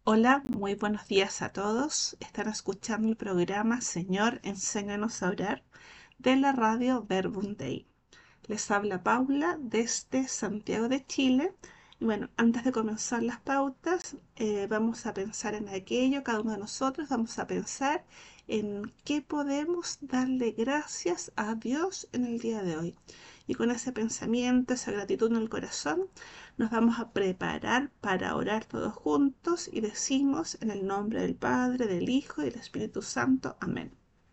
Hola, muy buenos días a todos. Están escuchando el programa Señor, enséñanos a orar de la radio Verbum Dei. Les habla Paula desde Santiago de Chile. Y bueno, antes de comenzar las pautas, vamos a pensar en aquello, cada uno de nosotros vamos a pensar en qué podemos darle gracias a Dios en el día de hoy. Y con ese pensamiento, esa gratitud en el corazón, nos vamos a preparar para orar todos juntos y decimos en el nombre del Padre, del Hijo y del Espíritu Santo. Amén.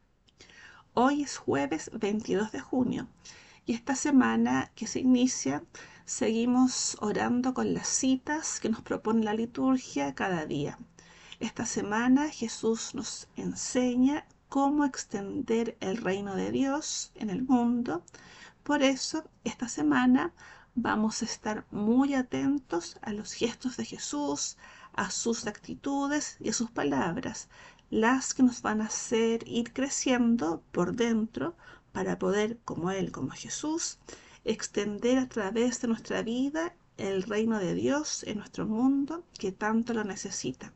Hoy es jueves 22 de junio y esta semana que se inicia seguimos orando con las citas que nos propone la liturgia cada día. Esta semana Jesús nos enseña cómo extender el reino de Dios en el mundo. Por eso, esta semana vamos a estar muy atentos a los gestos de Jesús, a sus actitudes y a sus palabras, las que nos van a hacer ir creciendo por dentro para poder, como Él, como Jesús, extender a través de nuestra vida el reino de Dios en nuestro mundo que tanto lo necesita.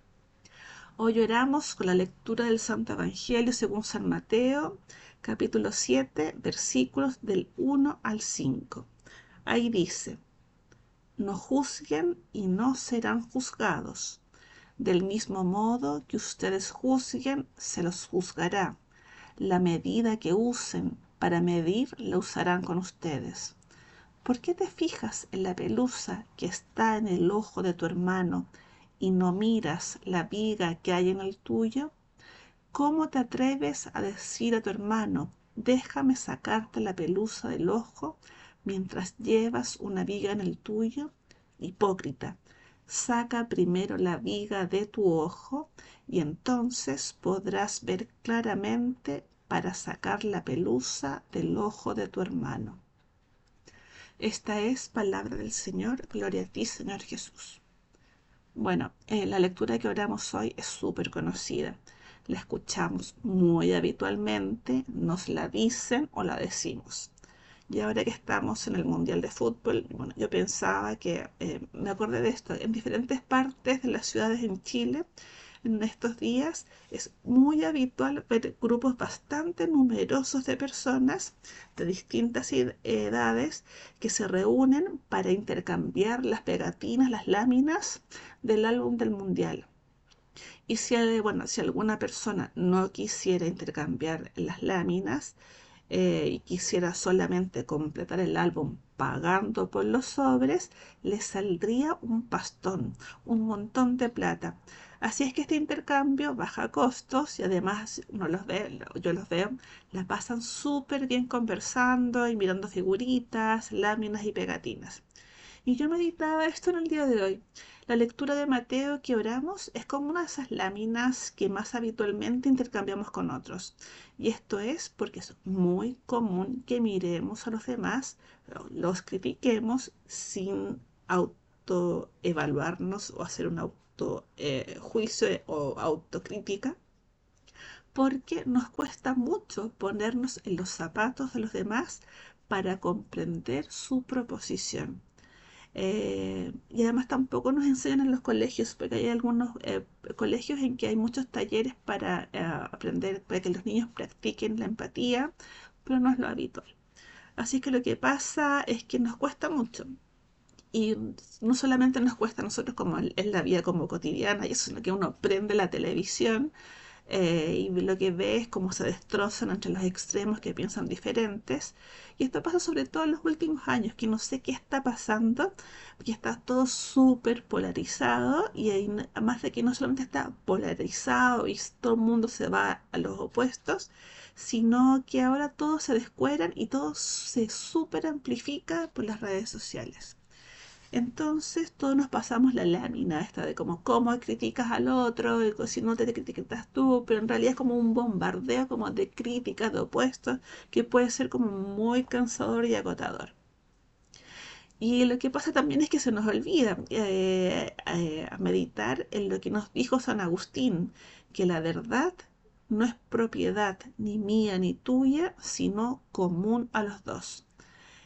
Hoy oramos con la lectura del Santo Evangelio según San Mateo, capítulo 7, versículos del 1 al 5. Ahí dice: no juzguen y no serán juzgados. Del mismo modo que ustedes juzguen, se los juzgará. La medida que usen para medir, la usarán con ustedes. ¿Por qué te fijas en la pelusa que está en el ojo de tu hermano y no miras la viga que hay en el tuyo? ¿Cómo te atreves a decir a tu hermano, déjame sacarte la pelusa del ojo, mientras llevas una viga en el tuyo? Hipócrita, saca primero la viga de tu ojo y entonces podrás ver claramente para sacar la pelusa del ojo de tu hermano. Esta es palabra del Señor. Gloria a ti, Señor Jesús. Bueno, la lectura que oramos hoy es súper conocida. La escuchamos muy habitualmente, nos la dicen o la decimos. Y ahora que estamos en el Mundial de Fútbol, bueno, yo pensaba que, me acordé de esto, en diferentes partes de las ciudades en Chile, en estos días es muy habitual ver grupos bastante numerosos de personas de distintas edades que se reúnen para intercambiar las pegatinas, las láminas del álbum del Mundial. Y si alguna persona no quisiera intercambiar las láminas, y quisiera solamente completar el álbum pagando por los sobres, le saldría un pastón, un montón de plata. Así es que este intercambio baja costos y además uno los ve, yo los veo, la pasan súper bien conversando y mirando figuritas, láminas y pegatinas. Y yo meditaba esto en el día de hoy. La lectura de Mateo que oramos es como una de esas láminas que más habitualmente intercambiamos con otros. Y esto es porque es muy común que miremos a los demás, los critiquemos sin autoevaluarnos o hacer un juicio o autocrítica, porque nos cuesta mucho ponernos en los zapatos de los demás para comprender su proposición. Y además tampoco nos enseñan en los colegios, porque hay algunos colegios en que hay muchos talleres para aprender, para que los niños practiquen la empatía, pero no es lo habitual. Así que lo que pasa es que nos cuesta mucho. Y no solamente nos cuesta a nosotros como en la vida como cotidiana, y eso, sino que uno prende la televisión, y lo que ve es cómo se destrozan entre los extremos que piensan diferentes. Y esto pasa sobre todo en los últimos años, que no sé qué está pasando, porque está todo súper polarizado y además de que no solamente está polarizado y todo el mundo se va a los opuestos, sino que ahora todos se descueran y todo se súper amplifica por las redes sociales. Entonces todos nos pasamos la lámina esta de como cómo criticas al otro, y si no te criticas tú, pero en realidad es como un bombardeo como de críticas, de opuestos, que puede ser como muy cansador y agotador. Y lo que pasa también es que se nos olvida a meditar en lo que nos dijo San Agustín, que la verdad no es propiedad ni mía ni tuya, sino común a los dos.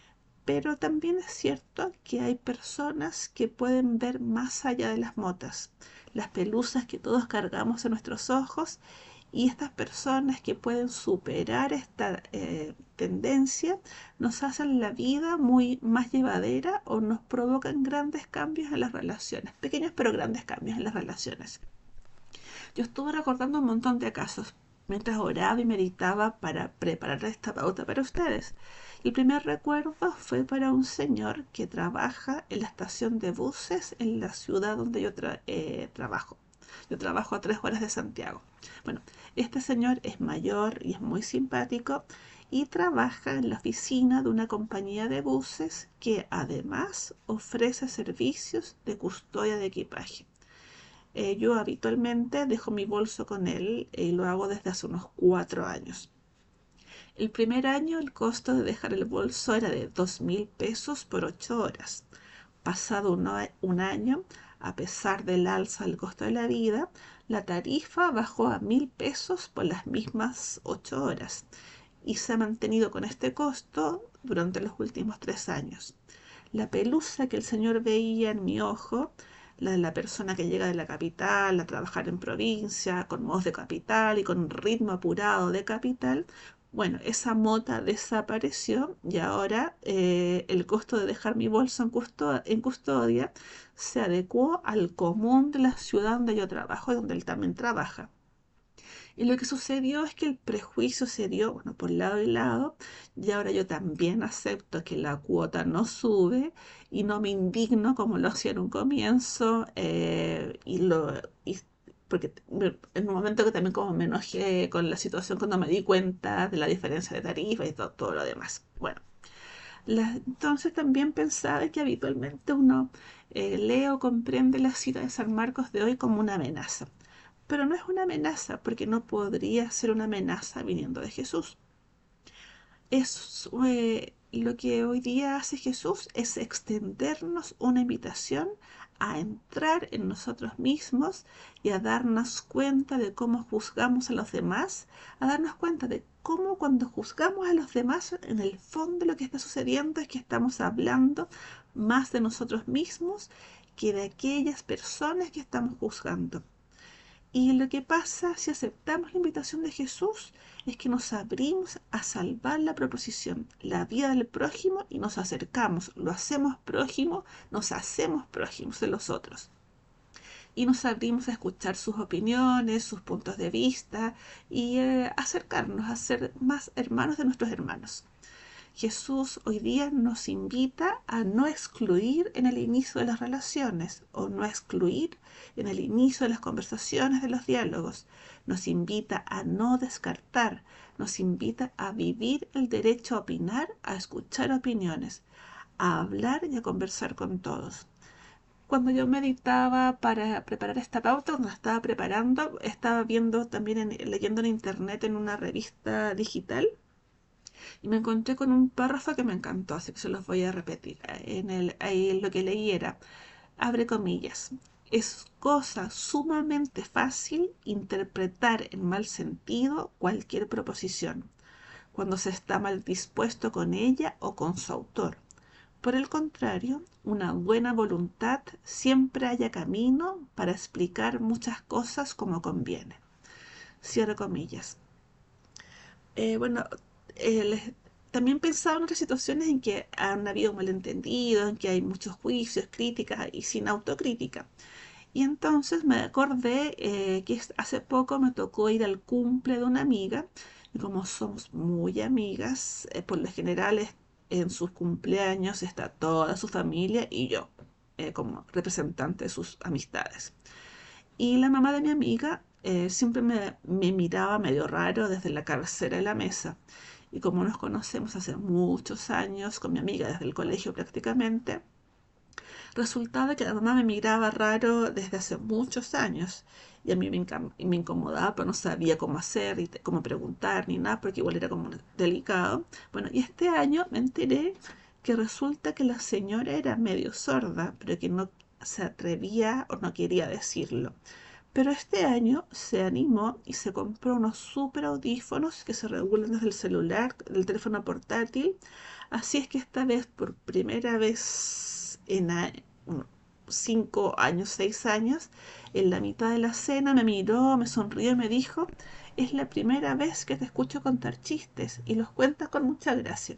Pero también es cierto que hay personas que pueden ver más allá de las motas, las pelusas que todos cargamos en nuestros ojos, y estas personas que pueden superar esta tendencia nos hacen la vida muy más llevadera o nos provocan grandes cambios en las relaciones, pequeños pero grandes cambios en las relaciones. Yo estuve recordando un montón de casos mientras oraba y meditaba para preparar esta pauta para ustedes. El primer recuerdo fue para un señor que trabaja en la estación de buses en la ciudad donde yo trabajo. Yo trabajo a 3 horas de Santiago. Bueno, este señor es mayor y es muy simpático y trabaja en la oficina de una compañía de buses que además ofrece servicios de custodia de equipaje. Yo habitualmente dejo mi bolso con él y lo hago desde hace unos 4 años. El primer año el costo de dejar el bolso era de 2.000 pesos por 8 horas. Pasado un año, a pesar del alza del costo de la vida, la tarifa bajó a 1.000 pesos por las mismas 8 horas y se ha mantenido con este costo durante los últimos 3 años. La pelusa que el señor veía en mi ojo, la de la persona que llega de la capital a trabajar en provincia, con modos de capital y con ritmo apurado de capital, bueno, esa mota desapareció y ahora el costo de dejar mi bolso en custodia se adecuó al común de la ciudad donde yo trabajo y donde él también trabaja. Y lo que sucedió es que el prejuicio se dio, bueno, por lado y lado, y ahora yo también acepto que la cuota no sube y no me indigno como lo hacía en un comienzo, porque en un momento que también como me enojé con la situación cuando me di cuenta de la diferencia de tarifa y todo lo demás. Bueno, entonces también pensaba que habitualmente uno lee o comprende la cita de San Marcos de hoy como una amenaza. Pero no es una amenaza, porque no podría ser una amenaza viniendo de Jesús. Lo que hoy día hace Jesús es extendernos una invitación a entrar en nosotros mismos y a darnos cuenta de cómo juzgamos a los demás, a darnos cuenta de cómo cuando juzgamos a los demás, en el fondo lo que está sucediendo es que estamos hablando más de nosotros mismos que de aquellas personas que estamos juzgando. Y lo que pasa si aceptamos la invitación de Jesús es que nos abrimos a salvar la proposición, la vida del prójimo, y nos acercamos, lo hacemos prójimo, nos hacemos prójimos de los otros. Y nos abrimos a escuchar sus opiniones, sus puntos de vista y acercarnos a ser más hermanos de nuestros hermanos. Jesús hoy día nos invita a no excluir en el inicio de las relaciones o no excluir en el inicio de las conversaciones, de los diálogos. Nos invita a no descartar, nos invita a vivir el derecho a opinar, a escuchar opiniones, a hablar y a conversar con todos. Cuando yo meditaba para preparar esta pauta, cuando la estaba preparando, estaba viendo también, leyendo en internet en una revista digital, y me encontré con un párrafo que me encantó, así que se los voy a repetir. Ahí lo que leí era, abre comillas, es cosa sumamente fácil interpretar en mal sentido cualquier proposición, cuando se está mal dispuesto con ella o con su autor. Por el contrario, una buena voluntad siempre halla camino para explicar muchas cosas como conviene. Cierro comillas. Bueno, también pensaba en otras situaciones en que han habido malentendidos, en que hay muchos juicios, críticas y sin autocrítica. Y entonces me acordé que hace poco me tocó ir al cumple de una amiga, y como somos muy amigas, por lo general en sus cumpleaños está toda su familia y yo, como representante de sus amistades. Y la mamá de mi amiga siempre me miraba medio raro desde la cabecera de la mesa. Y como nos conocemos hace muchos años, con mi amiga desde el colegio prácticamente, resultaba que la mamá me miraba raro desde hace muchos años. Y a mí me incomodaba, pero no sabía cómo hacer, y cómo preguntar, ni nada, porque igual era como delicado. Bueno, y este año me enteré que resulta que la señora era medio sorda, pero que no se atrevía o no quería decirlo, Pero este año se animó y se compró unos super audífonos que se regulan desde el celular, del teléfono portátil. Así es que esta vez, por primera vez en 5 años, 6 años, en la mitad de la cena me miró, me sonrió y me dijo: es la primera vez que te escucho contar chistes y los cuentas con mucha gracia.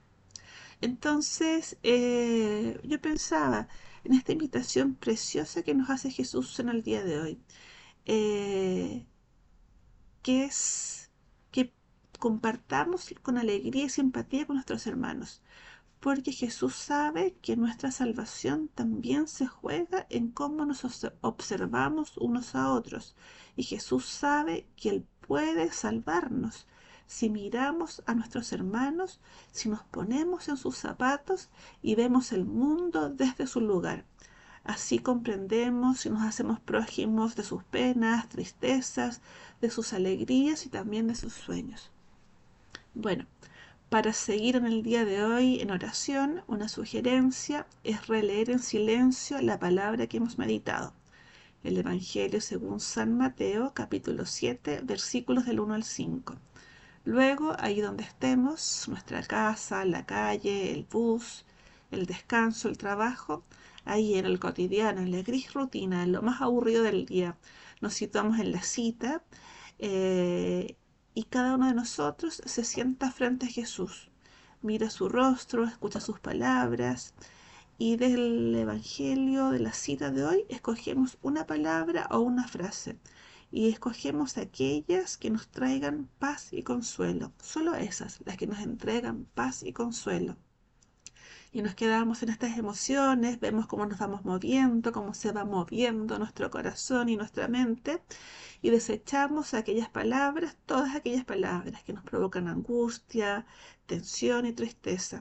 Entonces, yo pensaba en esta invitación preciosa que nos hace Jesús en el día de hoy, eh, que es que compartamos con alegría y simpatía con nuestros hermanos, porque Jesús sabe que nuestra salvación también se juega en cómo nos observamos unos a otros, y Jesús sabe que Él puede salvarnos si miramos a nuestros hermanos, si nos ponemos en sus zapatos y vemos el mundo desde su lugar. Así comprendemos y nos hacemos prójimos de sus penas, tristezas, de sus alegrías y también de sus sueños. Bueno, para seguir en el día de hoy en oración, una sugerencia es releer en silencio la palabra que hemos meditado. El Evangelio según San Mateo, capítulo 7, versículos del 1 al 5. Luego, ahí donde estemos, nuestra casa, la calle, el bus, el descanso, el trabajo, ahí en el cotidiano, en la gris rutina, en lo más aburrido del día, nos situamos en la cita, eh, y cada uno de nosotros se sienta frente a Jesús, mira su rostro, escucha sus palabras, y del Evangelio, de la cita de hoy, escogemos una palabra o una frase. Y escogemos aquellas que nos traigan paz y consuelo. Solo esas, las que nos entregan paz y consuelo. Y nos quedamos en estas emociones, vemos cómo nos vamos moviendo, cómo se va moviendo nuestro corazón y nuestra mente, y desechamos aquellas palabras, todas aquellas palabras que nos provocan angustia, tensión y tristeza.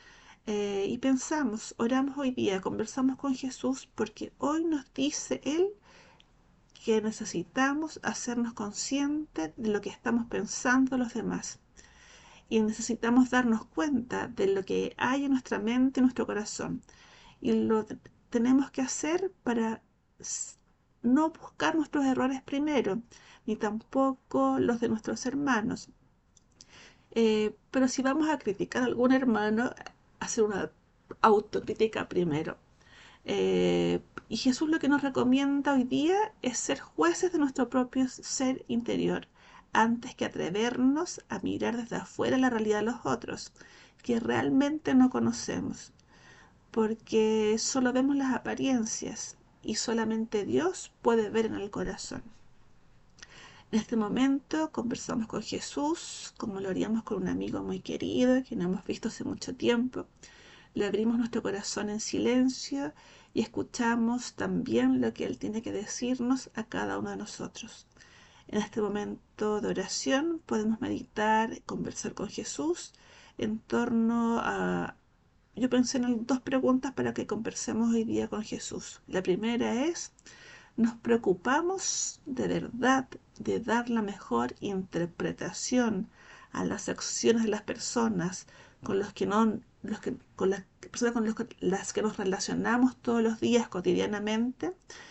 Y pensamos, oramos hoy día, conversamos con Jesús, porque hoy nos dice Él que necesitamos hacernos conscientes de lo que estamos pensando los demás. Y necesitamos darnos cuenta de lo que hay en nuestra mente y nuestro corazón. Y lo tenemos que hacer para no buscar nuestros errores primero, ni tampoco los de nuestros hermanos. Pero si vamos a criticar a algún hermano, hacer una autocrítica primero. Y Jesús lo que nos recomienda hoy día es ser jueces de nuestro propio ser interior, antes que atrevernos a mirar desde afuera la realidad de los otros, que realmente no conocemos, porque solo vemos las apariencias y solamente Dios puede ver en el corazón. En este momento conversamos con Jesús como lo haríamos con un amigo muy querido que no hemos visto hace mucho tiempo. Le abrimos nuestro corazón en silencio y escuchamos también lo que Él tiene que decirnos a cada uno de nosotros. En este momento de oración podemos meditar, conversar con Jesús en torno a... Yo pensé en dos preguntas para que conversemos hoy día con Jesús. La primera es: ¿nos preocupamos de verdad de dar la mejor interpretación a las acciones de las personas con los que no, con las personas con las que nos relacionamos todos los días cotidianamente?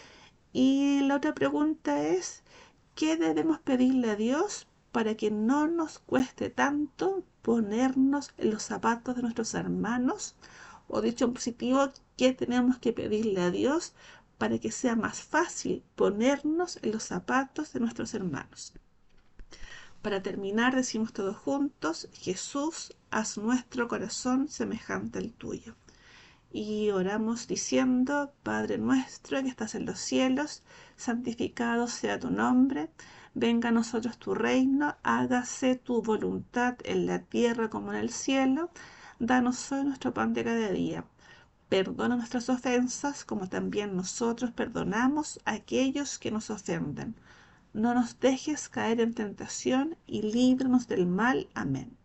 Y la otra pregunta es: ¿qué debemos pedirle a Dios para que no nos cueste tanto ponernos en los zapatos de nuestros hermanos? O dicho en positivo, ¿qué tenemos que pedirle a Dios para que sea más fácil ponernos en los zapatos de nuestros hermanos? Para terminar, decimos todos juntos: Jesús, haz nuestro corazón semejante al tuyo. Y oramos diciendo: Padre nuestro que estás en los cielos, santificado sea tu nombre, venga a nosotros tu reino, hágase tu voluntad en la tierra como en el cielo. Danos hoy nuestro pan de cada día. Perdona nuestras ofensas, como también nosotros perdonamos a aquellos que nos ofenden. No nos dejes caer en tentación y líbranos del mal. Amén.